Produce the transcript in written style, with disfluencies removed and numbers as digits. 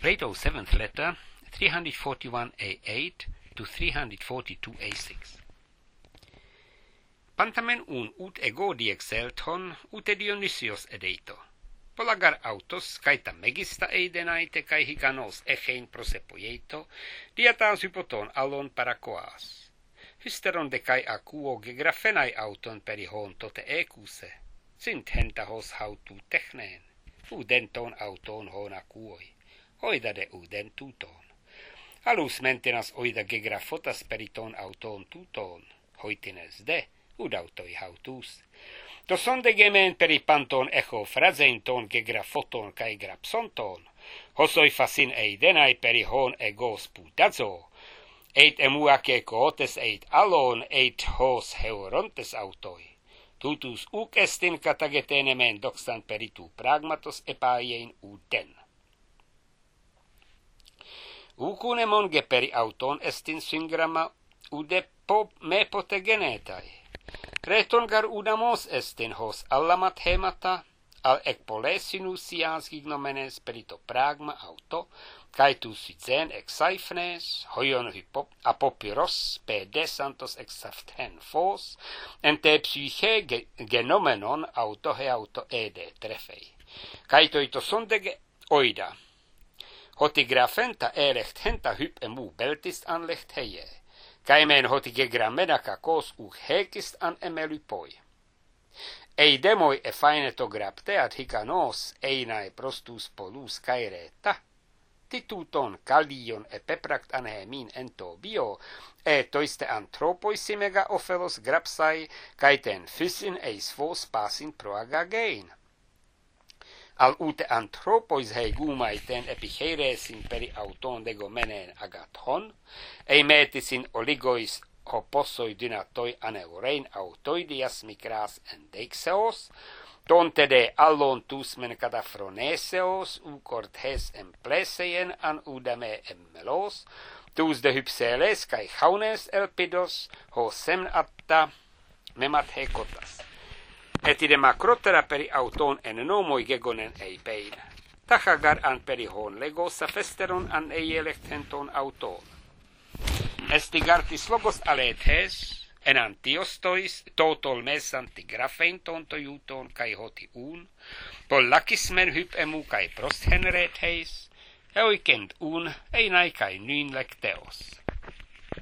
Plato 7th letter, 341a8 to 342a6. Pantamen un ut ego diexelton ut Dionysios edeito. Polagar autos caita megista eidenaite kai higanos echein prosepoieto, diataus hypoton allon parakoas. Hysteron de kai akuo gegrafenai auton perihon tote ekuse. Sint hentahos hautu techneen. Udenton auton hon akuoi. Oida de uden tuton. Alus mentenas oida gegrafotas periton auton tuton. Hoitines de udautoi hautus. To sonde gemen peripanton echo frazeinton gegrafoton kai grapsonton. Hosoi facin eidenai perihon egos putazo. Eit emuake kootes eit alon eit hos heurontes autoi. Tutus uc estin katagetenemen doxan peritu pragmatos epaiein uden. Ucunemon geperi auton estin syngrama ude me potegenetai. Retongar udamos estin hos allamat hemata, al ekpolesinus gignomenes perito pragma auto, caitus ficen exaifnes, hoion apopyros pe desantos exaften fos, ente psyche genomenon auto he auto ede trefei. Caitoito sondege oida. Hotigrafenta erecht henta hyp emu beltist anlecht heie. Caimen hotigegramenaka kos hekist an emelypoi. Ei demoi e fainetograpteat hikanos einae prostus polus caereta. Tituton callion e pepract anhemin ento bio, e toiste anthropoisimega ophelos grapsai, caiten fysin eis vos pasin proagagein. Al ute anthropois hei gumaiten epicheresin peri auton degomenen agathon, ei metisin oligois hopossoi dynatoi aneurein autoidias micras endeixeos, tonte de allon tusmen catafroneseos ucort hes empleseien an udame emmelos, tus de hypseles kai jaunes elpidos ho semnatta memat hekotas. Etide macrotera peri auton en nomoi gegonen eipein. Tachagar an peri hon legosa festeron an eielectenton auton. Estigartis logos alethes, en antiostois, totol mes antigrafein tonto juton kai hoti un, pollakismen hyp emu kai prosthenretheis, eoikent un, einai kai nyn lecteos.